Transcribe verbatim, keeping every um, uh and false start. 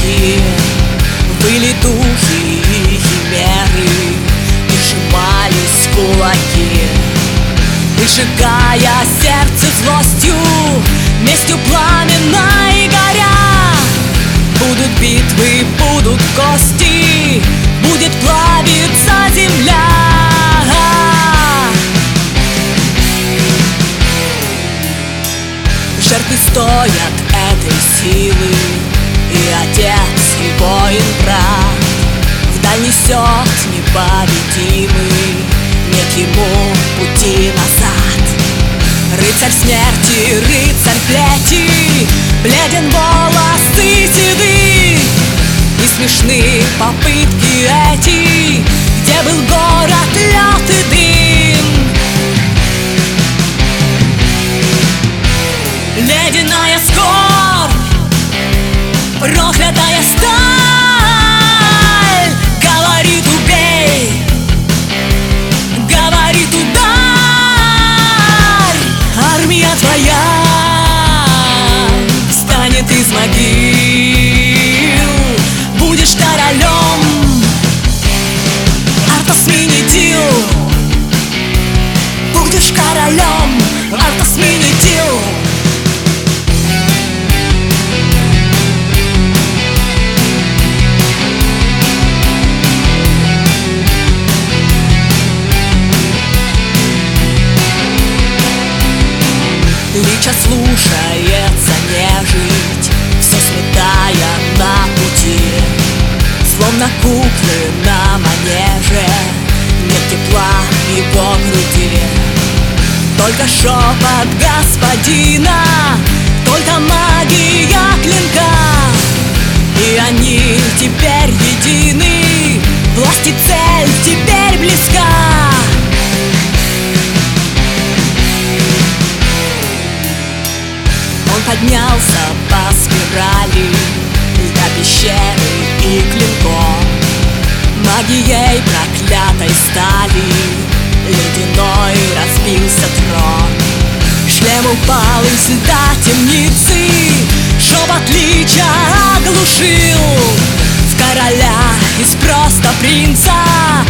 кулаки. Были духи и химеры, и сжимались кулаки, выжигая сердце злостью, местью пламенной горя. Будут битвы, будут кости, будет плавиться земля. Жертвы стоят этой силы, и отец, и воин брат вдаль несет непобедимый, нет ему пути назад. Рыцарь смерти, рыцарь плети, бледен волосы седы, и смешны попытки эти, где был город, лед и дым. Ледяная скорбь, проклятая сталь говорит: убей, говорит: ударь. Армия твоя встанет из могил, будешь королем. Артас Минитил, будешь королем. Артас Минитил. Лича слушается нежить, все сметая на пути, словно куклы на манеже, нет тепла в его груди. Только шепот господина, только магия клинка, и они теперь едины, власть и цель теперь близка. Поднялся по спирали до пещеры и клинком, магией проклятой стали ледяной разбился трон. Шлем упал из льда темницы, шепот лича оглушил. В короля из просто принца